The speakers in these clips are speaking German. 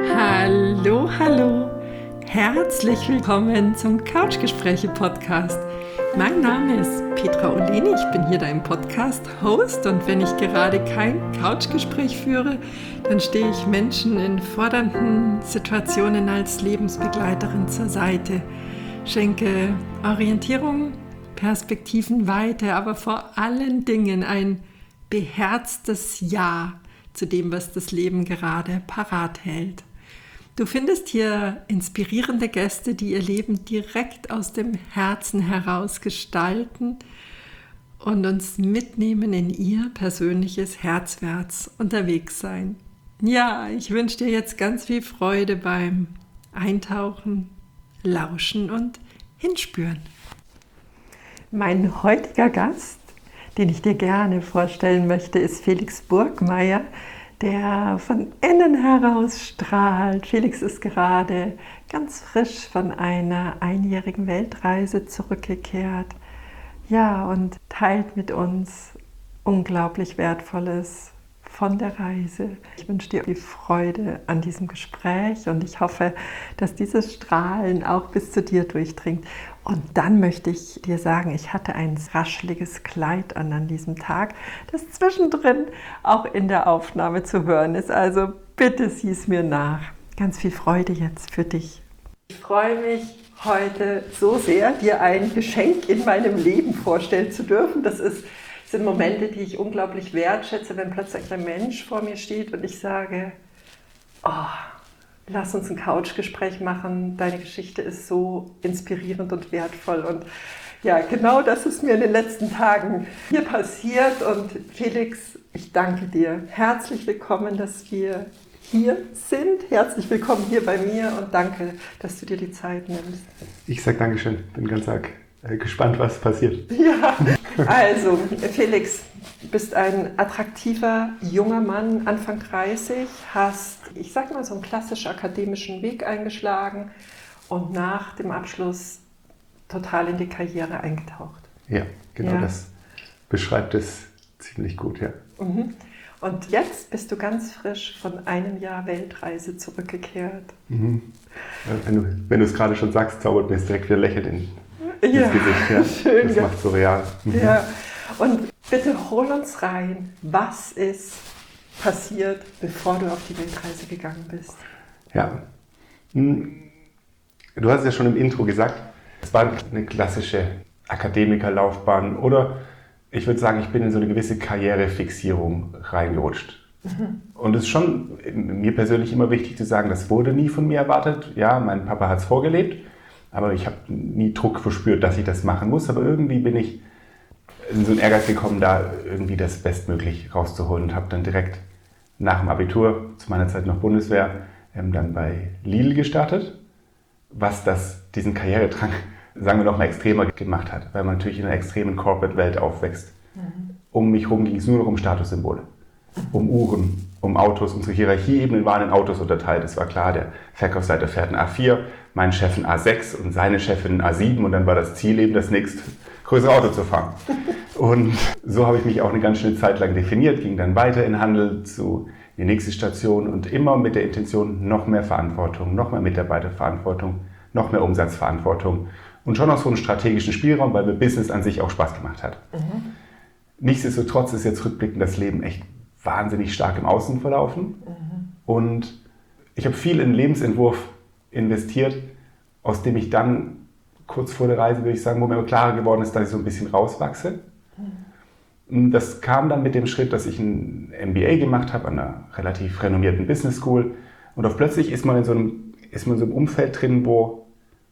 Hallo, hallo. Herzlich willkommen zum Couchgespräche-Podcast. Mein Name ist Petra Oleni, ich bin hier dein Podcast-Host und wenn ich gerade kein Couchgespräch führe, dann stehe ich Menschen in fordernden Situationen als Lebensbegleiterin zur Seite, schenke Orientierung, Perspektivenweite, aber vor allen Dingen ein beherztes Ja zu dem, was das Leben gerade parat hält. Du findest hier inspirierende Gäste, die ihr Leben direkt aus dem Herzen heraus gestalten und uns mitnehmen in ihr persönliches Herzwärts unterwegs sein. Ja, ich wünsche dir jetzt ganz viel Freude beim Eintauchen, Lauschen und Hinspüren. Mein heutiger Gast, den ich dir gerne vorstellen möchte, ist Felix Burgmeier, der von innen heraus strahlt. Felix ist gerade ganz frisch von einer einjährigen Weltreise zurückgekehrt. Ja, und teilt mit uns unglaublich Wertvolles von der Reise. Ich wünsche dir viel Freude an diesem Gespräch und ich hoffe, dass dieses Strahlen auch bis zu dir durchdringt. Und dann möchte ich dir sagen, ich hatte ein rascheliges Kleid an diesem Tag, das zwischendrin auch in der Aufnahme zu hören ist. Also bitte sieh es mir nach. Ganz viel Freude jetzt für dich. Ich freue mich heute so sehr, dir ein Geschenk in meinem Leben vorstellen zu dürfen. Das sind Momente, die ich unglaublich wertschätze, wenn plötzlich ein Mensch vor mir steht und ich sage, oh, lass uns ein Couchgespräch machen, deine Geschichte ist so inspirierend und wertvoll. Und ja, genau das ist mir in den letzten Tagen hier passiert. Und Felix, ich danke dir. Herzlich willkommen, dass wir hier sind. Herzlich willkommen hier bei mir und danke, dass du dir die Zeit nimmst. Ich sage Dankeschön, bin ganz arg gespannt, was passiert. Ja, also Felix, du bist ein attraktiver junger Mann, Anfang 30, hast, ich sag mal, so einen klassisch akademischen Weg eingeschlagen und nach dem Abschluss total in die Karriere eingetaucht. Ja, genau, ja. Das beschreibt es ziemlich gut, ja. Mhm. Und jetzt bist du ganz frisch von einem Jahr Weltreise zurückgekehrt. Mhm. Wenn du es gerade schon sagst, zaubert mir es direkt wieder Lächeln ins Gesicht. Ja. Schön. Das macht so real. Mhm. Ja. Und bitte hol uns rein, was ist passiert, bevor du auf die Weltreise gegangen bist? Ja, du hast es ja schon im Intro gesagt, es war eine klassische Akademikerlaufbahn oder ich würde sagen, ich bin in so eine gewisse Karrierefixierung reingerutscht. Mhm. Und es ist schon mir persönlich immer wichtig zu sagen, das wurde nie von mir erwartet. Ja, mein Papa hat es vorgelebt, aber ich habe nie Druck verspürt, dass ich das machen muss. Aber irgendwie bin ich in so einen Ehrgeiz gekommen, da irgendwie das bestmöglich rauszuholen und habe dann direkt nach dem Abitur, zu meiner Zeit noch Bundeswehr, dann bei Lidl gestartet, was diesen Karrieredrang, sagen wir noch mal, extremer gemacht hat, weil man natürlich in einer extremen Corporate-Welt aufwächst. Mhm. Um mich herum ging es nur noch um Statussymbole, um Uhren, um Autos. Unsere Hierarchieebenen waren in Autos unterteilt. Es war klar, der Verkaufsleiter fährt ein A4, mein Chef ein A6 und seine Chefin ein A7 und dann war das Ziel eben, das nächstgrößere Auto zu fahren. Und so habe ich mich auch eine ganz schöne Zeit lang definiert, ging dann weiter in Handel zu die nächste Station und immer mit der Intention, noch mehr Verantwortung, noch mehr Mitarbeiterverantwortung, noch mehr Umsatzverantwortung und schon auch so einen strategischen Spielraum, weil mir Business an sich auch Spaß gemacht hat. Mhm. Nichtsdestotrotz ist jetzt rückblickend das Leben echt wahnsinnig stark im Außen verlaufen. Mhm. Und ich habe viel in den Lebensentwurf investiert, aus dem ich dann kurz vor der Reise, würde ich sagen, wo mir klarer geworden ist, dass ich so ein bisschen rauswachse. Mhm. Das kam dann mit dem Schritt, dass ich ein MBA gemacht habe an einer relativ renommierten Business School. Und auf plötzlich ist man in so einem Umfeld drin, wo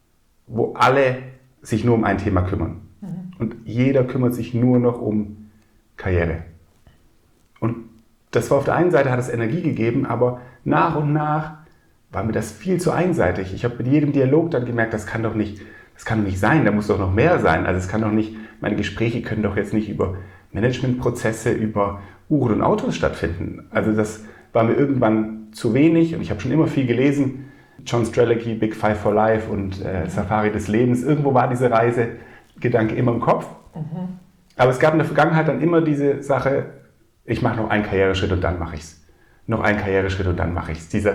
alle sich nur um ein Thema kümmern. Mhm. Und jeder kümmert sich nur noch um Karriere. Und das war auf der einen Seite, hat es Energie gegeben, aber nach und nach war mir das viel zu einseitig. Ich habe mit jedem Dialog dann gemerkt, das kann doch nicht sein, da muss doch noch mehr sein. Also es kann doch nicht, meine Gespräche können doch jetzt nicht über Managementprozesse, über Uhren und Autos stattfinden. Also das war mir irgendwann zu wenig und ich habe schon immer viel gelesen. John Strelicky, Big Five for Life und Safari des Lebens. Irgendwo war dieser Reisegedanke immer im Kopf. Mhm. Aber es gab in der Vergangenheit dann immer diese Sache, ich mache noch einen Karriereschritt und dann mache ich es. Noch einen Karriereschritt und dann mache ich es. Dieser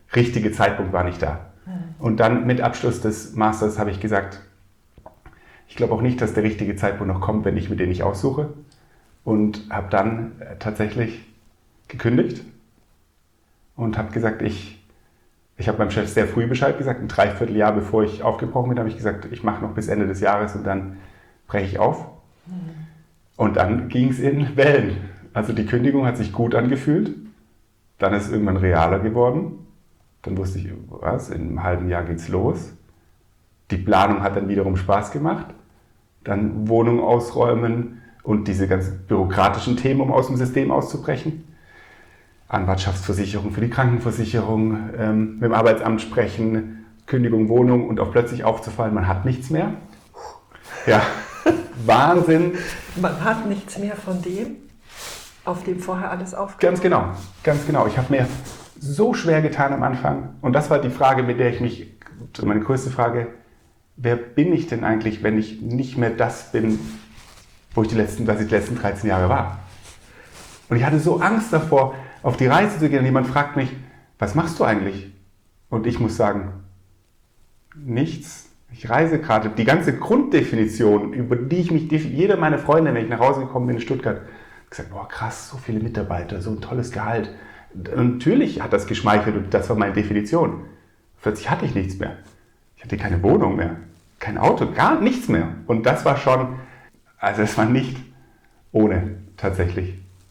richtige Zeitpunkt war nicht da. Und dann mit Abschluss des Masters habe ich gesagt, ich glaube auch nicht, dass der richtige Zeitpunkt noch kommt, wenn ich mir den nicht aussuche. Und habe dann tatsächlich gekündigt und habe gesagt, ich habe meinem Chef sehr früh Bescheid gesagt, ein Dreivierteljahr bevor ich aufgebrochen bin, habe ich gesagt, ich mache noch bis Ende des Jahres und dann breche ich auf. Und dann ging es in Wellen. Also die Kündigung hat sich gut angefühlt, dann ist es irgendwann realer geworden. Dann wusste ich, was, in einem halben Jahr geht's los. Die Planung hat dann wiederum Spaß gemacht. Dann Wohnung ausräumen und diese ganzen bürokratischen Themen, um aus dem System auszubrechen. Anwartschaftsversicherung für die Krankenversicherung, mit dem Arbeitsamt sprechen, Kündigung, Wohnung und auch plötzlich aufzufallen, man hat nichts mehr. Ja, Wahnsinn. Man hat nichts mehr von dem, auf dem vorher alles aufgebaut. Ganz genau. Ich habe mir so schwer getan am Anfang. Und das war die Frage, mit der meine größte Frage, wer bin ich denn eigentlich, wenn ich nicht mehr das bin, was ich die letzten 13 Jahre war? Und ich hatte so Angst davor, auf die Reise zu gehen und jemand fragt mich, was machst du eigentlich? Und ich muss sagen, nichts. Ich reise gerade. Die ganze Grunddefinition, über die jeder meiner Freunde, wenn ich nach Hause gekommen bin in Stuttgart, gesagt, boah krass, so viele Mitarbeiter, so ein tolles Gehalt. Und natürlich hat das geschmeichelt und das war meine Definition. Plötzlich hatte ich nichts mehr. Ich hatte keine Wohnung mehr, kein Auto, gar nichts mehr. Und das war schon, also es war nicht ohne tatsächlich.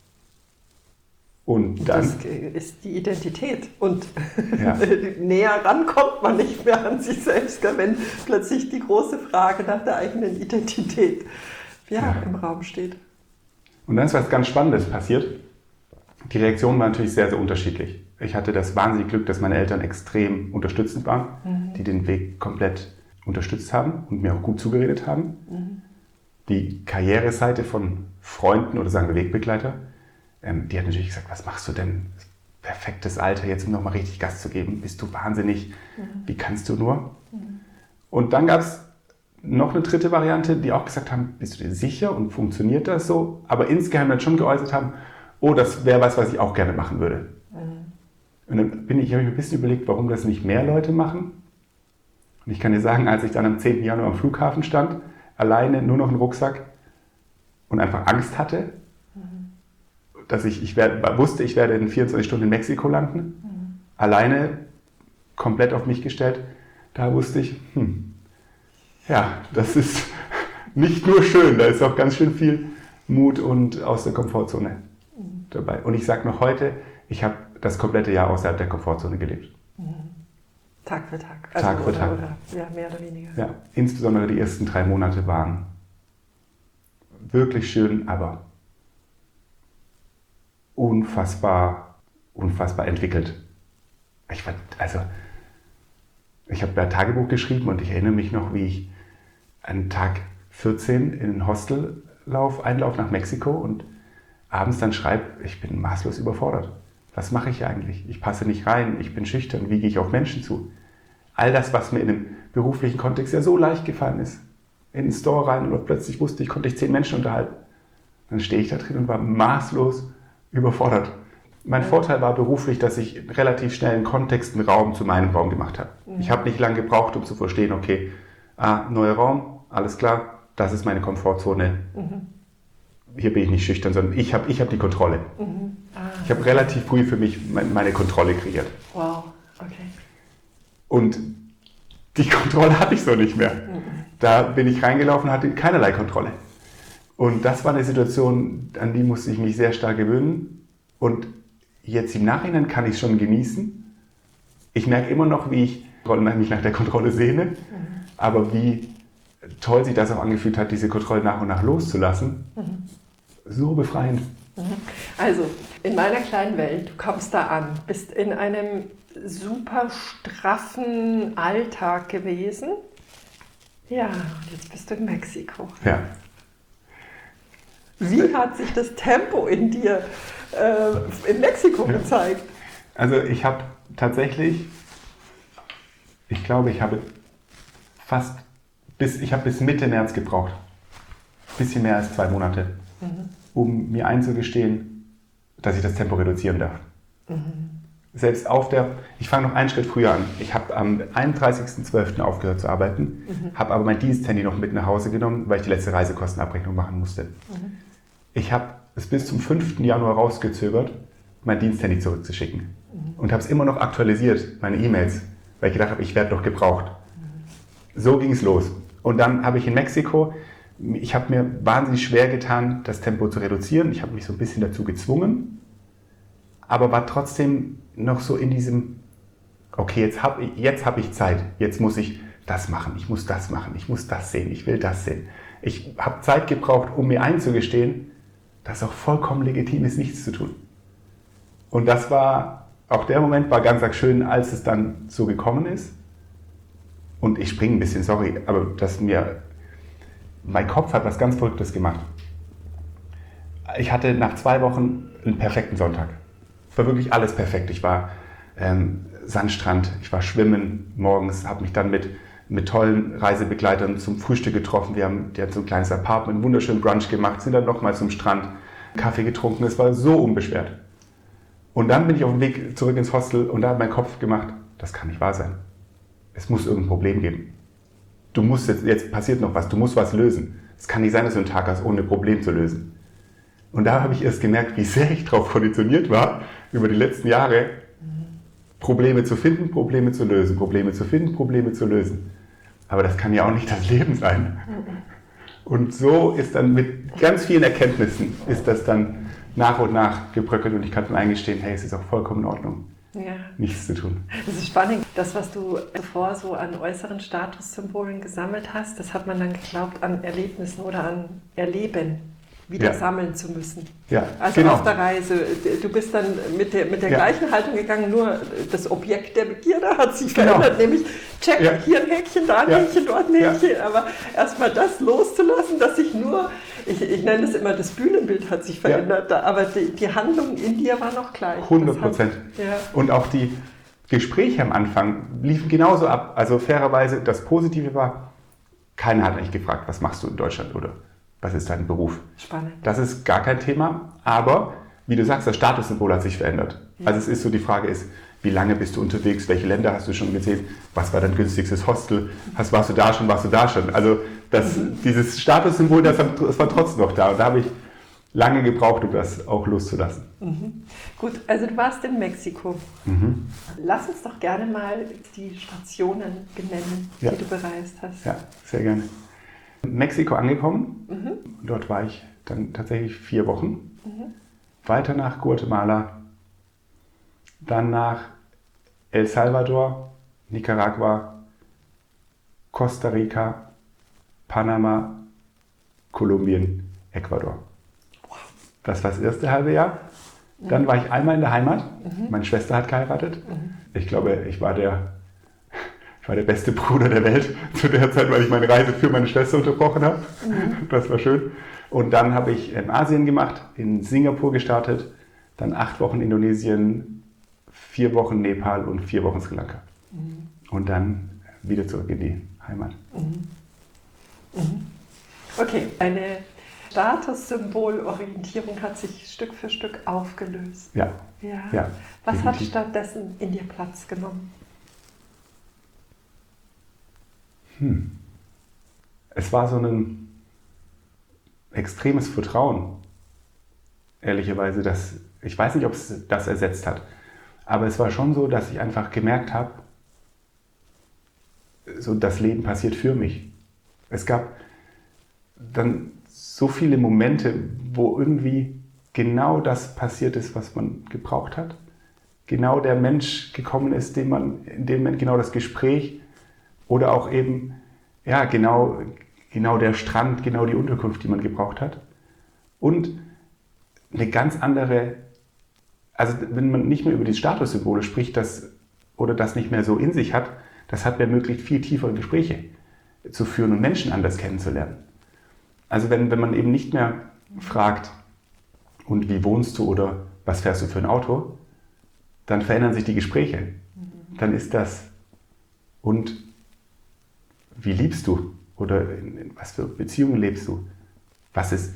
Und dann, das ist die Identität und ja. Näher ran kommt man nicht mehr an sich selbst, wenn plötzlich die große Frage nach der eigenen Identität im Raum steht. Und dann ist was ganz Spannendes passiert. Die Reaktion war natürlich sehr, sehr unterschiedlich. Ich hatte das wahnsinnige Glück, dass meine Eltern extrem unterstützend waren, die den Weg komplett unterstützt haben und mir auch gut zugeredet haben. Die Karriereseite von Freunden oder sagen wir Wegbegleiter, die hat natürlich gesagt, was machst du denn? Perfektes Alter, jetzt um nochmal richtig Gas zu geben. Bist du wahnsinnig? Wie kannst du nur? Und dann gab es noch eine dritte Variante, die auch gesagt haben, bist du dir sicher und funktioniert das so? Aber insgeheim dann schon geäußert haben, oh, das wäre was ich auch gerne machen würde. Und dann habe ich mir ein bisschen überlegt, warum das nicht mehr Leute machen. Und ich kann dir sagen, als ich dann am 10. Januar am Flughafen stand, alleine, nur noch einen Rucksack und einfach Angst hatte, dass ich wusste, ich werde in 24 Stunden in Mexiko landen, alleine, komplett auf mich gestellt, da wusste ich, das ist nicht nur schön, da ist auch ganz schön viel Mut und aus der Komfortzone dabei. Und ich sage noch heute, ich habe das komplette Jahr außerhalb der Komfortzone gelebt. Tag für Tag. Tag für Tag. Ja, mehr oder weniger. Ja, insbesondere die ersten 3 Monate waren wirklich schön, aber unfassbar entwickelt. Ich habe da Tagebuch geschrieben und ich erinnere mich noch, wie ich an Tag 14 in ein Einlauf nach Mexiko und abends dann schreibe, ich bin maßlos überfordert. Was mache ich eigentlich? Ich passe nicht rein, ich bin schüchtern, wie gehe ich auf Menschen zu? All das, was mir in einem beruflichen Kontext ja so leicht gefallen ist. In den Store rein und plötzlich konnte ich 10 Menschen unterhalten. Dann stehe ich da drin und war maßlos überfordert. Mein Vorteil war beruflich, dass ich relativ schnell einen Kontext, einen Raum zu meinem Raum gemacht habe. Ich habe nicht lange gebraucht, um zu verstehen, okay, neuer Raum, alles klar, das ist meine Komfortzone. Hier bin ich nicht schüchtern, sondern ich hab die Kontrolle. Ich habe relativ früh für mich meine Kontrolle kreiert. Wow, okay. Und die Kontrolle hatte ich so nicht mehr. Da bin ich reingelaufen und hatte keinerlei Kontrolle. Und das war eine Situation, an die musste ich mich sehr stark gewöhnen. Und jetzt im Nachhinein kann ich es schon genießen. Ich merke immer noch, wie ich mich nach der Kontrolle sehne, aber wie toll sich das auch angefühlt hat, diese Kontrolle nach und nach loszulassen. So befreiend. Also, in meiner kleinen Welt, du kommst da an, bist in einem super straffen Alltag gewesen. Ja, und jetzt bist du in Mexiko. Ja. Wie hat sich das Tempo in dir in Mexiko gezeigt? Also ich habe tatsächlich, ich glaube, ich habe bis Mitte März gebraucht. Ein bisschen mehr als 2 Monate, um mir einzugestehen, dass ich das Tempo reduzieren darf. selbst ich fange noch einen Schritt früher an. Ich habe am 31.12. aufgehört zu arbeiten, habe aber mein Diensthandy noch mit nach Hause genommen, weil ich die letzte Reisekostenabrechnung machen musste. Ich habe es bis zum 5. Januar rausgezögert, mein Diensthandy zurückzuschicken. Und habe es immer noch aktualisiert, meine E-Mails, weil ich gedacht habe, ich werde doch gebraucht. So ging es los. Und dann habe ich in Mexiko, ich habe mir wahnsinnig schwer getan, das Tempo zu reduzieren. Ich habe mich so ein bisschen dazu gezwungen, aber war trotzdem noch so in diesem, okay, jetzt hab ich Zeit, jetzt muss ich das machen, ich muss das machen, ich muss das sehen, ich will das sehen. Ich habe Zeit gebraucht, um mir einzugestehen, dass es auch vollkommen legitim ist, nichts zu tun. Und das war, auch der Moment war ganz schön, als es dann so gekommen ist. Und ich springe ein bisschen, sorry, aber mein Kopf hat was ganz Verrücktes gemacht. Ich hatte nach 2 Wochen einen perfekten Sonntag. Es war wirklich alles perfekt. Ich war Sandstrand, ich war schwimmen morgens, habe mich dann mit tollen Reisebegleitern zum Frühstück getroffen. Die haben so ein kleines Apartment, einen wunderschönen Brunch gemacht, sind dann nochmal zum Strand, Kaffee getrunken. Es war so unbeschwert. Und dann bin ich auf dem Weg zurück ins Hostel und da hat mein Kopf gemacht, das kann nicht wahr sein. Es muss irgendein Problem geben. Du musst jetzt passiert noch was, du musst was lösen. Es kann nicht sein, dass du einen Tag hast, ohne ein Problem zu lösen. Und da habe ich erst gemerkt, wie sehr ich darauf konditioniert war, über die letzten Jahre Probleme zu finden, Probleme zu lösen, Probleme zu finden, Probleme zu lösen. Aber das kann ja auch nicht das Leben sein. Und so ist dann mit ganz vielen Erkenntnissen ist das dann nach und nach gebröckelt und ich kann mir eingestehen, hey, es ist auch vollkommen in Ordnung, nichts zu tun. Das ist spannend. Das, was du zuvor so an äußeren Statussymbolen gesammelt hast, das hat man dann geglaubt, an Erlebnissen oder an Erleben wieder sammeln zu müssen. Ja, also genau. Auf der Reise. Du bist dann mit der gleichen Haltung gegangen, nur das Objekt der Begierde hat sich verändert, nämlich check, hier ein Häkchen, da ein Häkchen, dort ein Häkchen. Aber erstmal das loszulassen, dass ich nur, ich nenne es immer, das Bühnenbild hat sich verändert, aber die Handlung in dir war noch gleich. 100%. Und auch die Gespräche am Anfang liefen genauso ab. Also fairerweise, das Positive war, keiner hat eigentlich gefragt, was machst du in Deutschland oder was ist dein Beruf? Spannend. Das ist gar kein Thema, aber wie du sagst, das Statussymbol hat sich verändert. Ja. Also es ist so, die Frage ist, wie lange bist du unterwegs, welche Länder hast du schon gesehen, was war dein günstigstes Hostel, warst du da schon? Also dieses Statussymbol, das war trotzdem noch da und da habe ich lange gebraucht, um das auch loszulassen. Gut, also du warst in Mexiko. Lass uns doch gerne mal die Stationen benennen, die du bereist hast. Ja, sehr gerne. In Mexiko angekommen, dort war ich dann tatsächlich 4 Wochen, weiter nach Guatemala, dann nach El Salvador, Nicaragua, Costa Rica, Panama, Kolumbien, Ecuador. Das war das erste halbe Jahr. Dann war ich einmal in der Heimat, meine Schwester hat geheiratet. Ich glaube, ich war der beste Bruder der Welt zu der Zeit, weil ich meine Reise für meine Schwester unterbrochen habe. Das war schön. Und dann habe ich in Asien gemacht, in Singapur gestartet, dann 8 Wochen Indonesien, 4 Wochen Nepal und 4 Wochen Sri Lanka. Und dann wieder zurück in die Heimat. Okay, eine Statussymbolorientierung hat sich Stück für Stück aufgelöst. Ja. Was hat stattdessen in dir Platz genommen? Es war so ein extremes Vertrauen, ehrlicherweise, ich weiß nicht, ob es das ersetzt hat, aber es war schon so, dass ich einfach gemerkt habe, so das Leben passiert für mich. Es gab dann so viele Momente, wo irgendwie genau das passiert ist, was man gebraucht hat. Genau der Mensch gekommen ist, in dem Moment genau das Gespräch oder auch eben, genau der Strand, genau die Unterkunft, die man gebraucht hat. Und eine ganz andere, also wenn man nicht mehr über die Statussymbole spricht, oder das nicht mehr so in sich hat, das hat mir ermöglicht, viel tiefere Gespräche zu führen und Menschen anders kennenzulernen. Also wenn man eben nicht mehr fragt, und wie wohnst du oder was fährst du für ein Auto, dann verändern sich die Gespräche. Dann ist das, und wie liebst du? Oder in was für Beziehungen lebst du?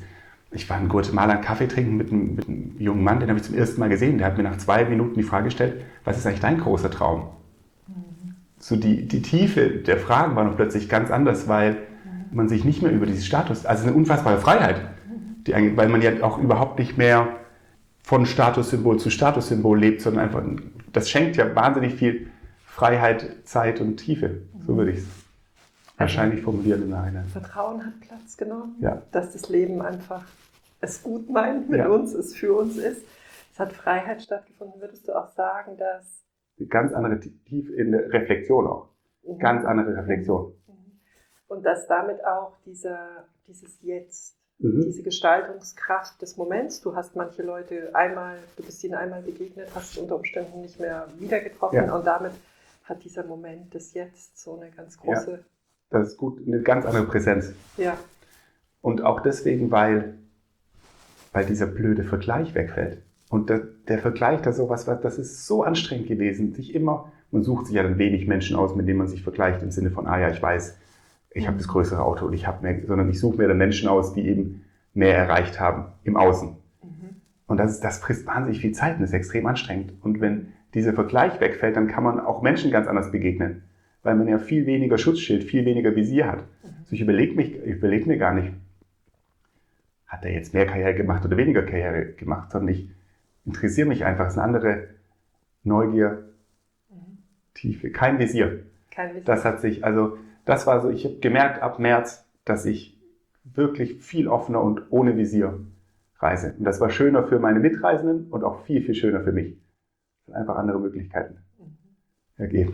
Ich war in Guatemala einen Kaffee trinken mit einem jungen Mann, den habe ich zum ersten Mal gesehen. Der hat mir nach 2 Minuten die Frage gestellt, was ist eigentlich dein großer Traum? So die Tiefe der Fragen war noch plötzlich ganz anders, weil man sich nicht mehr über diesen Status, also eine unfassbare Freiheit, weil man ja auch überhaupt nicht mehr von Statussymbol zu Statussymbol lebt, sondern einfach, das schenkt ja wahnsinnig viel Freiheit, Zeit und Tiefe, so würde ich es wahrscheinlich formulieren im Nachhinein. Vertrauen hat Platz genommen, Ja. dass das Leben einfach es gut meint mit uns, es für uns ist. Es hat Freiheit stattgefunden. Würdest du auch sagen, dass... Ganz andere Tiefe in der Reflexion auch. Ganz andere Reflexion. Und dass damit auch dieses Jetzt, diese Gestaltungskraft des Moments, du hast manche Leute du bist ihnen einmal begegnet, hast unter Umständen nicht mehr wieder getroffen und damit hat dieser Moment des Jetzt so eine ganz große... Ja, das ist gut, eine ganz andere Präsenz. Ja. Und auch deswegen, weil dieser blöde Vergleich wegfällt. Und der Vergleich, das ist so anstrengend gewesen, man sucht sich ja dann wenig Menschen aus, mit denen man sich vergleicht, im Sinne von, ich weiß, ich habe das größere Auto und sondern ich suche mir dann Menschen aus, die eben mehr erreicht haben im Außen. Und das frisst wahnsinnig viel Zeit und ist extrem anstrengend. Und wenn dieser Vergleich wegfällt, dann kann man auch Menschen ganz anders begegnen, weil man ja viel weniger Schutzschild, viel weniger Visier hat. Also ich überlege mir gar nicht, hat er jetzt mehr Karriere gemacht oder weniger Karriere gemacht, sondern ich interessiere mich einfach. Es ist eine andere Neugier, Tiefe, kein Visier. Das war so, ich habe gemerkt ab März, dass ich wirklich viel offener und ohne Visier reise. Und das war schöner für meine Mitreisenden und auch viel, viel schöner für mich. Es sind einfach andere Möglichkeiten ergeben.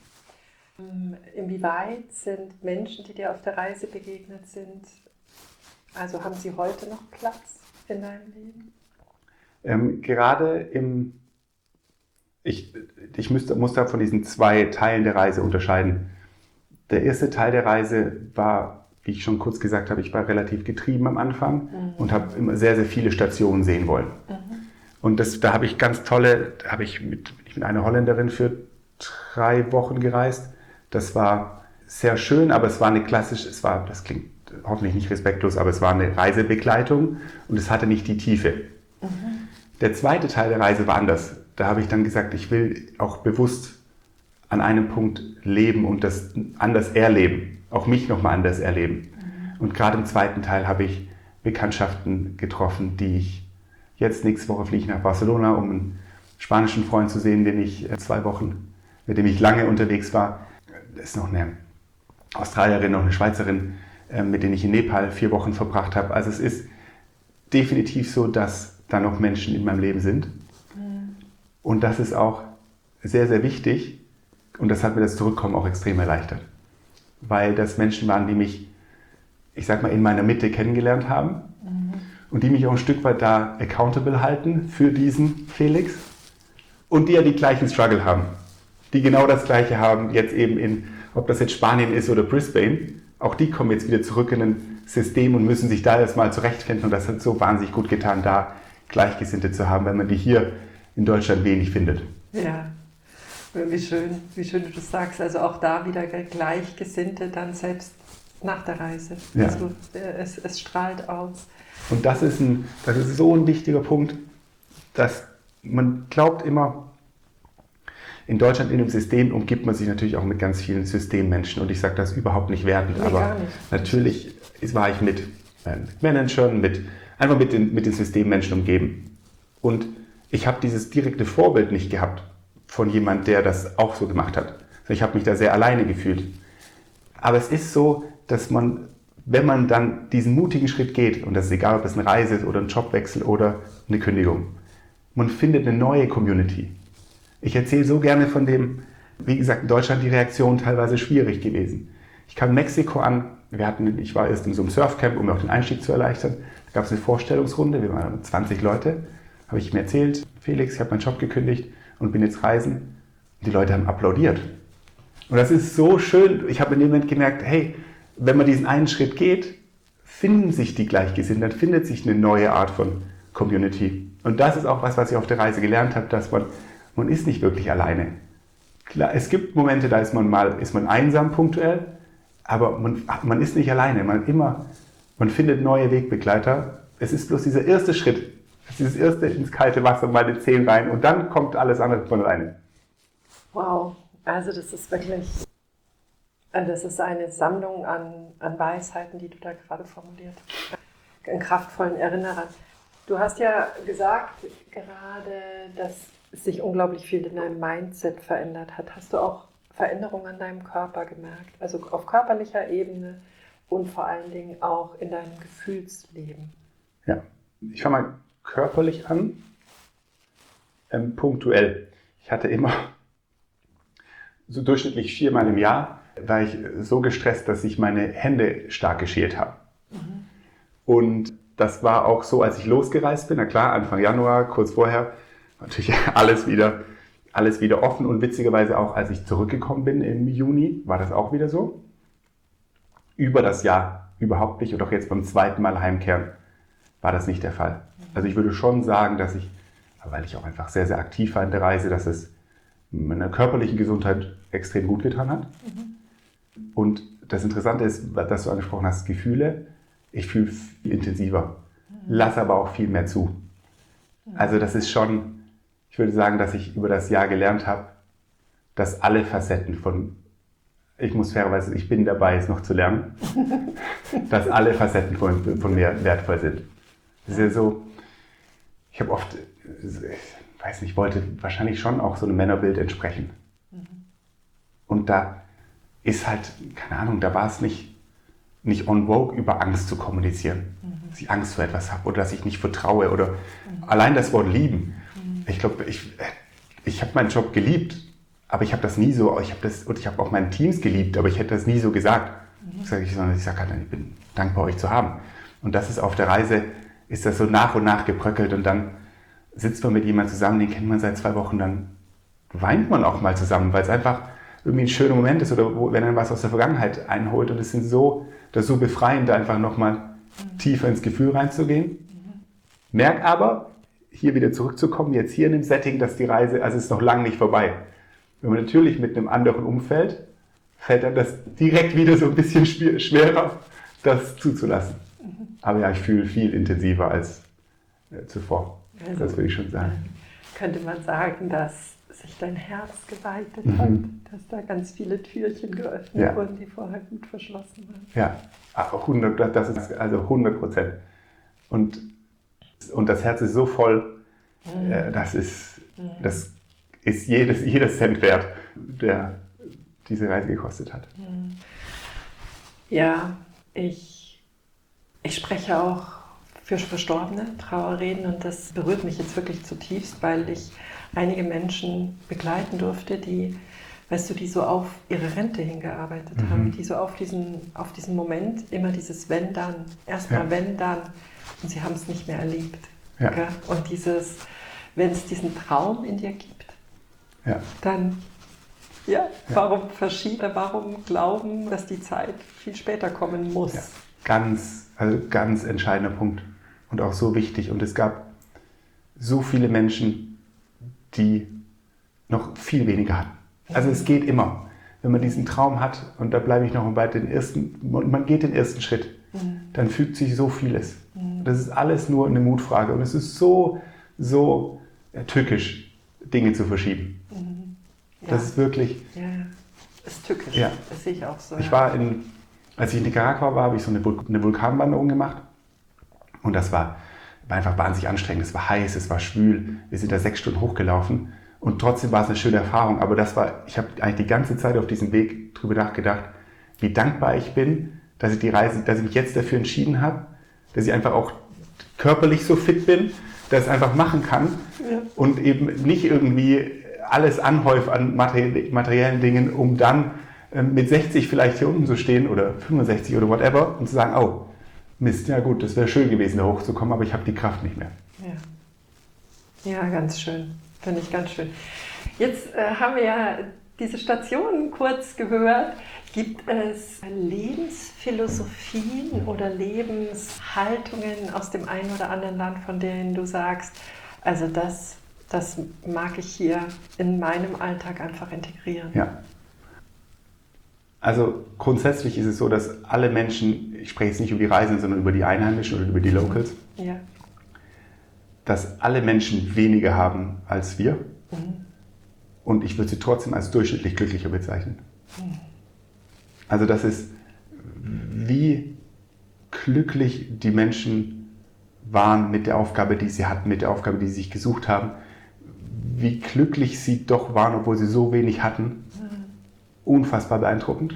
Inwieweit sind Menschen, die dir auf der Reise begegnet sind, also haben sie heute noch Platz in deinem Leben? Ich musste von diesen 2 Teilen der Reise unterscheiden. Der erste Teil der Reise war, wie ich schon kurz gesagt habe, ich war relativ getrieben am Anfang und habe immer sehr, sehr viele Stationen sehen wollen. Und da habe ich mit einer Holländerin für 3 Wochen gereist. Das war sehr schön, aber es war das klingt hoffentlich nicht respektlos, aber es war eine Reisebegleitung und es hatte nicht die Tiefe. Der zweite Teil der Reise war anders. Da habe ich dann gesagt, ich will auch bewusst an einem Punkt leben und das anders erleben, auch mich nochmal anders erleben. Und gerade im zweiten Teil habe ich Bekanntschaften getroffen, die ich jetzt nächste Woche fliege nach Barcelona, um einen spanischen Freund zu sehen, den ich 2 Wochen, mit dem ich lange unterwegs war. Da ist noch eine Australierin, noch eine Schweizerin, mit denen ich in Nepal 4 Wochen verbracht habe. Also es ist definitiv so, dass da noch Menschen in meinem Leben sind. Und das ist auch sehr, sehr wichtig. Und das hat mir das Zurückkommen auch extrem erleichtert. Weil das Menschen waren, die mich, ich sag mal, in meiner Mitte kennengelernt haben. Und die mich auch ein Stück weit da accountable halten für diesen Felix. Und die ja die gleichen Struggle haben. Die genau das Gleiche haben, jetzt eben ob das jetzt Spanien ist oder Brisbane. Auch die kommen jetzt wieder zurück in ein System und müssen sich da erstmal zurechtfinden. Und das hat so wahnsinnig gut getan, da Gleichgesinnte zu haben, wenn man die hier in Deutschland wenig findet. Ja, wie schön du das sagst. Also auch da wieder Gleichgesinnte dann selbst nach der Reise. Ja. Also es strahlt aus. Und das ist so ein wichtiger Punkt, dass man glaubt immer, in Deutschland in dem System umgibt man sich natürlich auch mit ganz vielen Systemmenschen. Und ich sage das überhaupt nicht wertend, Nee, aber gar nicht. Natürlich war ich mit Managern, einfach mit den Systemmenschen umgeben. Und ich habe dieses direkte Vorbild nicht gehabt von jemand, der das auch so gemacht hat. Ich habe mich da sehr alleine gefühlt. Aber es ist so, dass man, wenn man dann diesen mutigen Schritt geht, und das ist egal, ob es eine Reise ist oder ein Jobwechsel oder eine Kündigung, man findet eine neue Community. Ich erzähle so gerne von dem, wie gesagt, in Deutschland die Reaktion teilweise schwierig gewesen. Ich kam in Mexiko an, ich war erst in so einem Surfcamp, um mir auch den Einstieg zu erleichtern. Da gab es eine Vorstellungsrunde, wir waren 20 Leute, habe ich ihm erzählt, Felix, ich habe meinen Job gekündigt und bin jetzt reisen. Und die Leute haben applaudiert. Und das ist so schön, ich habe in dem Moment gemerkt, hey, wenn man diesen einen Schritt geht, finden sich die Gleichgesinnten, dann findet sich eine neue Art von Community. Und das ist auch was ich auf der Reise gelernt habe, dass man ist nicht wirklich alleine. Klar, es gibt Momente, da ist man einsam punktuell, aber man ist nicht alleine. Man findet neue Wegbegleiter, Es ist bloß dieser erste Schritt, dieses erste ins kalte Wasser, mal den Zehen rein und dann kommt alles andere von alleine. Wow, also das ist wirklich, das ist eine Sammlung an Weisheiten, die du da gerade formuliert hast. Einen kraftvollen Erinnerer. Du hast ja gesagt gerade, dass sich unglaublich viel in deinem Mindset verändert hat. Hast du auch Veränderungen an deinem Körper gemerkt? Also auf körperlicher Ebene und vor allen Dingen auch in deinem Gefühlsleben? Ja, ich fange mal körperlich an, punktuell. Ich hatte immer so durchschnittlich 4-mal im Jahr, war ich so gestresst, dass ich meine Hände stark geschält habe. Mhm. Und das war auch so, als ich losgereist bin. Na klar, Anfang Januar, kurz vorher, natürlich alles wieder offen. Und witzigerweise auch, als ich zurückgekommen bin im Juni, war das auch wieder so. Über das Jahr überhaupt nicht. Und auch jetzt beim 2. Mal heimkehren war das nicht der Fall. Also ich würde schon sagen, dass ich, weil ich auch einfach sehr, sehr aktiv war in der Reise, dass es meiner körperlichen Gesundheit extrem gut getan hat. Mhm. Und das Interessante ist, dass du angesprochen hast, Gefühle. Ich fühle viel intensiver, lasse aber auch viel mehr zu. Also das ist schon, ich würde sagen, dass ich über das Jahr gelernt habe, dass alle Facetten von, ich muss fairerweise, ich bin dabei, es noch zu lernen, dass alle Facetten von mir wertvoll sind. Das ist ja so, ich habe oft, ich weiß nicht, wollte wahrscheinlich schon auch so einem Männerbild entsprechen. Und da ist halt, keine Ahnung, da war es nicht en vogue, über Angst zu kommunizieren. Dass ich Angst vor etwas habe oder dass ich nicht vertraue oder allein das Wort lieben. Ich glaube, ich habe meinen Job geliebt, aber ich habe das nie so, ich habe auch meine Teams geliebt, aber ich hätte das nie so gesagt. Sondern ich sage halt, ich bin dankbar, euch zu haben. Und das ist auf der Reise, ist das so nach und nach gebröckelt und dann sitzt man mit jemandem zusammen, den kennt man seit 2 Wochen, dann weint man auch mal zusammen, weil es einfach irgendwie ein schöner Moment ist oder wenn dann was aus der Vergangenheit einholt und es sind das ist so befreiend, einfach nochmal tiefer ins Gefühl reinzugehen. Merk aber, hier wieder zurückzukommen, jetzt hier in dem Setting, dass die Reise, also es ist noch lange nicht vorbei. Wenn man natürlich mit einem anderen Umfeld, fällt dann das direkt wieder so ein bisschen schwerer, das zuzulassen. Aber ja, ich fühle viel intensiver als zuvor. Also, das würde ich schon sagen. Könnte man sagen, dass sich dein Herz geweitet hat, dass da ganz viele Türchen geöffnet wurden, die vorher gut verschlossen waren. Ja, 100%. Und das Herz ist so voll, das ist jeder Cent wert, der diese Reise gekostet hat. Ja, ich spreche auch für Verstorbene, Trauerreden, und das berührt mich jetzt wirklich zutiefst, weil ich einige Menschen begleiten durfte, die so auf ihre Rente hingearbeitet haben, die so auf diesen Moment immer dieses wenn dann, erstmal wenn dann, und sie haben es nicht mehr erlebt. Ja. Und wenn es diesen Traum in dir gibt, dann warum verschieben, warum glauben, dass die Zeit viel später kommen muss? Ja. Ganz entscheidender Punkt und auch so wichtig. Und es gab so viele Menschen, die noch viel weniger hatten. Also es geht immer, wenn man diesen Traum hat, und da bleibe ich noch bei man geht den ersten Schritt, dann fügt sich so vieles. Das ist alles nur eine Mutfrage und es ist so tückisch, Dinge zu verschieben. Das ist wirklich... Ja, das ist tückisch, das sehe ich auch so. Als ich in Nicaragua war, habe ich so eine Vulkanwanderung gemacht und das war einfach wahnsinnig anstrengend. Es war heiß, es war schwül. Wir sind da 6 Stunden hochgelaufen und trotzdem war es eine schöne Erfahrung. Aber ich habe eigentlich die ganze Zeit auf diesem Weg drüber nachgedacht, wie dankbar ich bin, dass ich mich jetzt dafür entschieden habe, dass ich einfach auch körperlich so fit bin, dass ich es einfach machen kann und eben nicht irgendwie alles anhäufe an materiellen Dingen, um dann mit 60 vielleicht hier unten zu stehen oder 65 oder whatever und zu sagen, oh, Mist, ja gut, das wäre schön gewesen, da hochzukommen, aber ich habe die Kraft nicht mehr. Ja, ganz schön. Finde ich ganz schön. Jetzt haben wir ja diese Stationen kurz gehört. Gibt es Lebensphilosophien oder Lebenshaltungen aus dem einen oder anderen Land, von denen du sagst, also das mag ich hier in meinem Alltag einfach integrieren? Ja. Also grundsätzlich ist es so, dass alle Menschen, ich spreche jetzt nicht über die Reisenden, sondern über die Einheimischen oder über die Locals, Ja. dass alle Menschen weniger haben als wir. Und ich würde sie trotzdem als durchschnittlich glücklicher bezeichnen. Also das ist, wie glücklich die Menschen waren mit der Aufgabe, die sie hatten, mit der Aufgabe, die sie sich gesucht haben, wie glücklich sie doch waren, obwohl sie so wenig hatten. Unfassbar beeindruckend.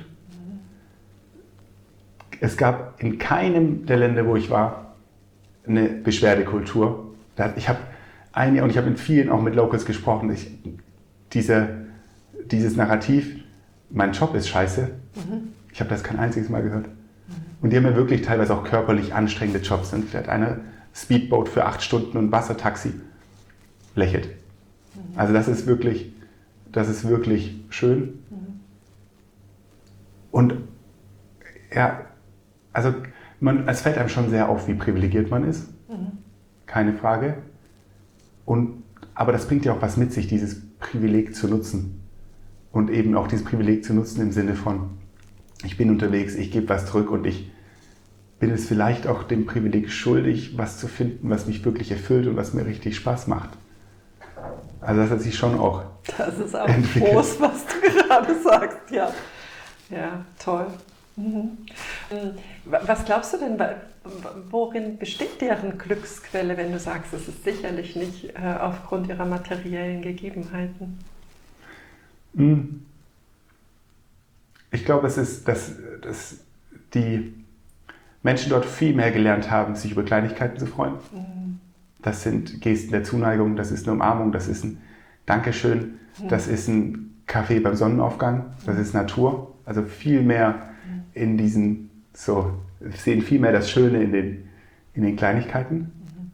Es gab in keinem der Länder, wo ich war, eine Beschwerdekultur. Ich habe mit vielen auch mit Locals gesprochen. Dieses Narrativ, mein Job ist scheiße, ich habe das kein einziges Mal gehört. Und die haben ja wirklich teilweise auch körperlich anstrengende Jobs. Und vielleicht eine Speedboat für 8 Stunden und Wassertaxi lächelt. Also das ist wirklich schön. Und ja, also es fällt einem schon sehr auf, wie privilegiert man ist. Keine Frage. Aber das bringt ja auch was mit sich, dieses Privileg zu nutzen. Und eben auch dieses Privileg zu nutzen im Sinne von, ich bin unterwegs, ich gebe was zurück und ich bin es vielleicht auch dem Privileg schuldig, was zu finden, was mich wirklich erfüllt und was mir richtig Spaß macht. Also das hat sich schon auch Das ist auch groß, was du gerade sagst, ja. Ja, toll. Was glaubst du denn, worin besteht deren Glücksquelle, wenn du sagst, es ist sicherlich nicht aufgrund ihrer materiellen Gegebenheiten? Ich glaube, es ist, dass die Menschen dort viel mehr gelernt haben, sich über Kleinigkeiten zu freuen. Das sind Gesten der Zuneigung, das ist eine Umarmung, das ist ein Dankeschön, das ist ein Kaffee beim Sonnenaufgang, das ist Natur. Also viel mehr sehen viel mehr das Schöne in den Kleinigkeiten.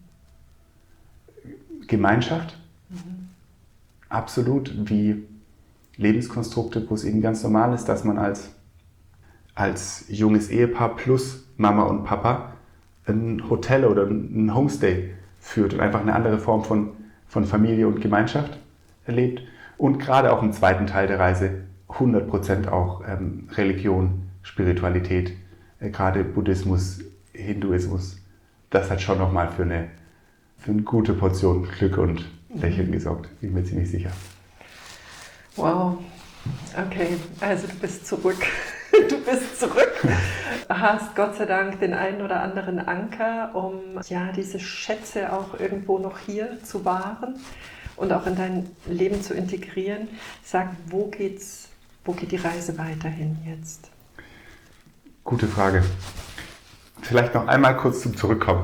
Gemeinschaft, absolut, wie Lebenskonstrukte, wo es eben ganz normal ist, dass man als junges Ehepaar plus Mama und Papa ein Hotel oder ein Homestay führt und einfach eine andere Form von Familie und Gemeinschaft erlebt. Und gerade auch im zweiten Teil der Reise 100% auch Religion, Spiritualität, gerade Buddhismus, Hinduismus. Das hat schon nochmal für eine gute Portion Glück und Lächeln gesorgt, bin ich mir ziemlich sicher. Wow, okay, also du bist zurück. Du bist zurück, hast Gott sei Dank den einen oder anderen Anker, um diese Schätze auch irgendwo noch hier zu wahren und auch in dein Leben zu integrieren. Sag, wo geht die Reise weiterhin jetzt? Gute Frage. Vielleicht noch einmal kurz zum Zurückkommen.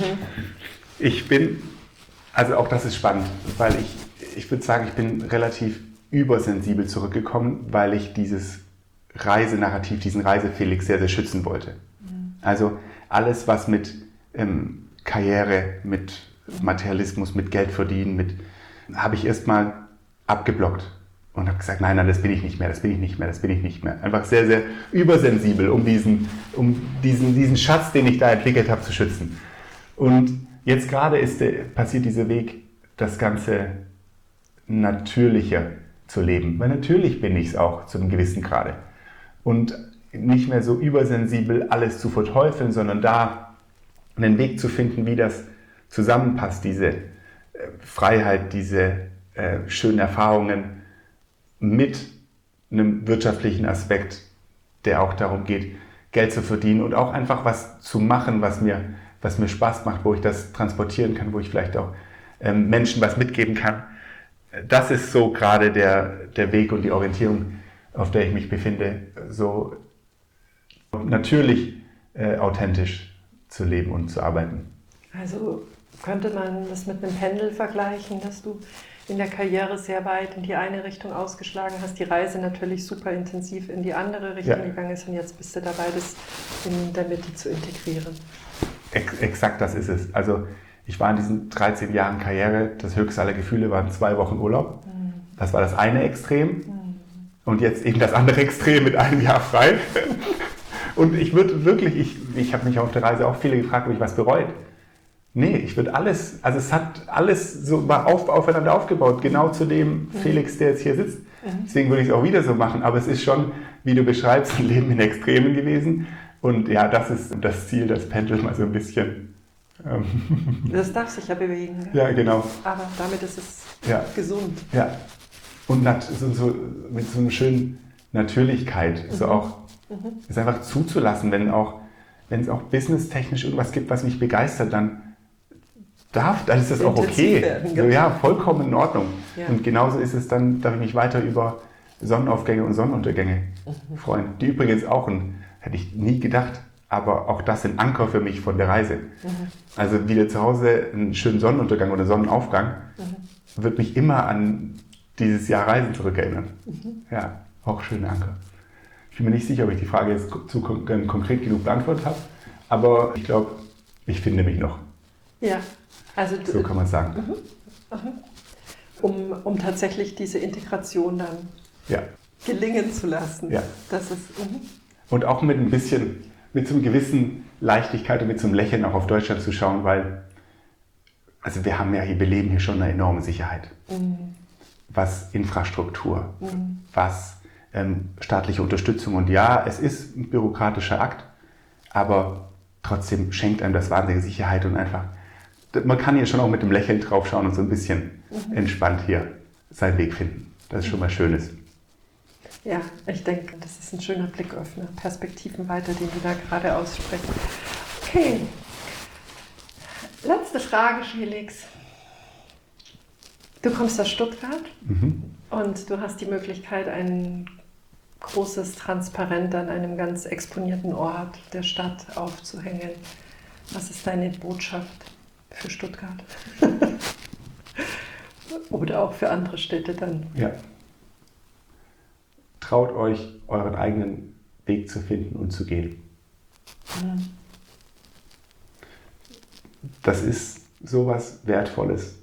Also auch das ist spannend, weil ich würde sagen, ich bin relativ übersensibel zurückgekommen, weil ich dieses Reisenarrativ, diesen Reisefelix sehr, sehr schützen wollte. Also alles, was mit Karriere, mit Materialismus, mit Geld verdienen, habe ich erstmal abgeblockt und habe gesagt, nein, das bin ich nicht mehr, das bin ich nicht mehr, das bin ich nicht mehr. Einfach sehr, sehr übersensibel, um diesen Schatz, den ich da entwickelt habe, zu schützen. Und jetzt gerade passiert dieser Weg, das Ganze natürlicher zu leben. Weil natürlich bin ich es auch zu einem gewissen Grade. Und nicht mehr so übersensibel alles zu verteufeln, sondern da einen Weg zu finden, wie das zusammenpasst, diese Freiheit, diese schönen Erfahrungen mit einem wirtschaftlichen Aspekt, der auch darum geht, Geld zu verdienen und auch einfach was zu machen, was mir Spaß macht, wo ich das transportieren kann, wo ich vielleicht auch Menschen was mitgeben kann. Das ist so gerade der Weg und die Orientierung, auf der ich mich befinde, so natürlich authentisch zu leben und zu arbeiten. Also könnte man das mit einem Pendel vergleichen, dass du in der Karriere sehr weit in die eine Richtung ausgeschlagen hast, die Reise natürlich super intensiv in die andere Richtung gegangen ist und jetzt bist du dabei, das in der Mitte zu integrieren. Exakt das ist es. Also ich war in diesen 13 Jahren Karriere, das höchste aller Gefühle waren 2 Wochen Urlaub. Das war das eine Extrem. Und jetzt eben das andere Extrem mit einem Jahr frei. Und ich würde wirklich, ich habe mich auf der Reise auch viele gefragt, ob ich was bereut. Nee, ich würde alles, also es hat alles so mal aufeinander aufgebaut, genau zu dem Felix, der jetzt hier sitzt. Deswegen würde ich es auch wieder so machen. Aber es ist schon, wie du beschreibst, ein Leben in Extremen gewesen. Und ja, das ist das Ziel, das Pendel mal so ein bisschen. Das darf sich ja bewegen. Ja, genau. Aber damit ist es gesund. Ja. Und so mit so einer schönen Natürlichkeit. So auch, es einfach zuzulassen, wenn es auch businesstechnisch irgendwas gibt, was mich begeistert, dann ist das auch okay. Werden, so, ja, vollkommen in Ordnung. Ja. Und genauso ist es dann, darf ich mich weiter über Sonnenaufgänge und Sonnenuntergänge freuen. Die übrigens auch, hätte ich nie gedacht, aber auch das sind Anker für mich von der Reise. Also wieder zu Hause einen schönen Sonnenuntergang oder Sonnenaufgang wird mich immer an dieses Jahr Reisen zurückerinnern. Ja, auch schöne Anker. Ich bin mir nicht sicher, ob ich die Frage jetzt konkret genug beantwortet habe, aber ich glaube, ich finde mich noch. Ja, also so kann man sagen. Um tatsächlich diese Integration dann gelingen zu lassen. Ja. Das ist, Und auch mit so einer gewissen Leichtigkeit und mit so einem Lächeln auch auf Deutschland zu schauen, weil also wir leben hier schon eine enorme Sicherheit. Was Infrastruktur, was staatliche Unterstützung. Und ja, es ist ein bürokratischer Akt, aber trotzdem schenkt einem das wahnsinnige Sicherheit und einfach, man kann hier schon auch mit dem Lächeln drauf schauen und so ein bisschen entspannt hier seinen Weg finden. Das ist schon mal Schönes. Ja, ich denke, das ist ein schöner Blicköffner, Perspektiven weiter, den du da gerade aussprichst. Okay, letzte Frage, Felix. Du kommst aus Stuttgart und du hast die Möglichkeit, ein großes Transparent an einem ganz exponierten Ort der Stadt aufzuhängen. Was ist deine Botschaft für Stuttgart? Oder auch für andere Städte dann? Ja. Traut euch, euren eigenen Weg zu finden und zu gehen. Das ist sowas Wertvolles.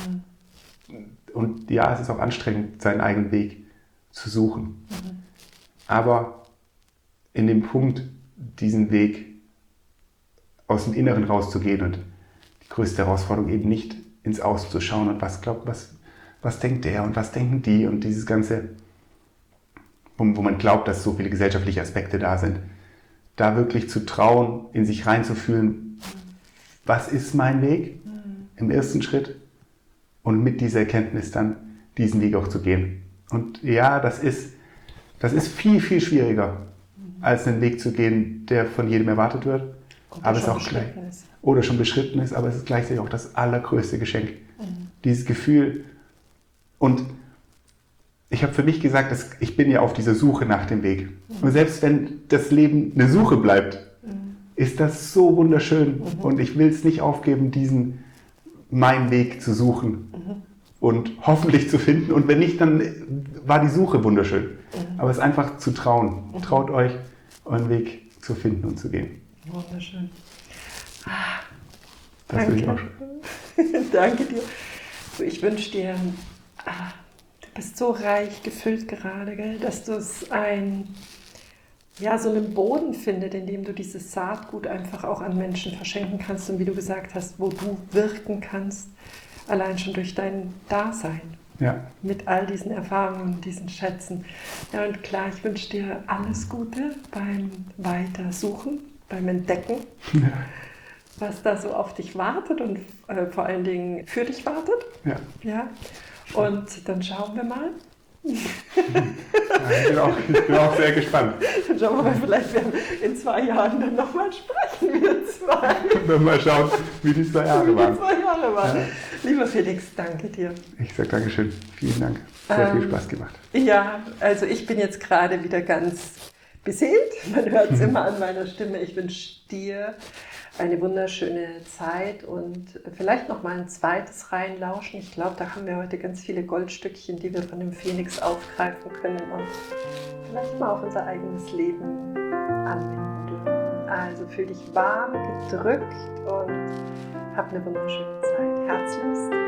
Und ja, es ist auch anstrengend, seinen eigenen Weg zu suchen. Aber in dem Punkt, diesen Weg aus dem Inneren rauszugehen und die größte Herausforderung eben nicht ins Außen zu schauen und was denkt der und was denken die und dieses Ganze, wo man glaubt, dass so viele gesellschaftliche Aspekte da sind, da wirklich zu trauen, in sich reinzufühlen, was ist mein Weg im ersten Schritt und mit dieser Erkenntnis dann diesen Weg auch zu gehen. Und ja, das ist viel, viel schwieriger, als einen Weg zu gehen, der von jedem erwartet wird. Aber es ist auch oder schon beschritten ist, aber es ist gleichzeitig auch das allergrößte Geschenk. Dieses Gefühl. Und ich habe für mich gesagt, dass ich bin ja auf dieser Suche nach dem Weg. Und selbst wenn das Leben eine Suche bleibt, ist das so wunderschön. Und ich will es nicht aufgeben, meinen Weg zu suchen und hoffentlich zu finden. Und wenn nicht, dann war die Suche wunderschön. Aber es ist einfach zu trauen. Traut euch, euren Weg zu finden und zu gehen. Wunderschön. Das will ich auch schon. Danke dir. Ich wünsche dir, du bist so reich gefüllt gerade, gell, dass du es so einen Boden findest, in dem du dieses Saatgut einfach auch an Menschen verschenken kannst und wie du gesagt hast, wo du wirken kannst, allein schon durch dein Dasein. Ja. Mit all diesen Erfahrungen und diesen Schätzen. Ja, und klar, ich wünsche dir alles Gute beim Weitersuchen, beim Entdecken, was da so auf dich wartet und vor allen Dingen für dich wartet. Ja. Ja. Und dann schauen wir mal. Ja, ich bin auch sehr gespannt. Dann schauen wir mal, vielleicht werden in 2 Jahren dann nochmal sprechen, wir zwei. Und dann mal schauen, wie die 2 Jahre waren. Ja. Lieber Felix, danke dir. Ich sage Dankeschön. Vielen Dank. Sehr viel Spaß gemacht. Ja, also ich bin jetzt gerade wieder ganz beseelt. Man hört es immer an meiner Stimme. Ich wünsche dir eine wunderschöne Zeit und vielleicht noch mal ein zweites reinlauschen. Ich glaube, da haben wir heute ganz viele Goldstückchen, die wir von dem Phoenix aufgreifen können und vielleicht mal auf unser eigenes Leben anwenden dürfen. Also fühl dich warm gedrückt und hab eine wunderschöne Zeit. Herzlichst,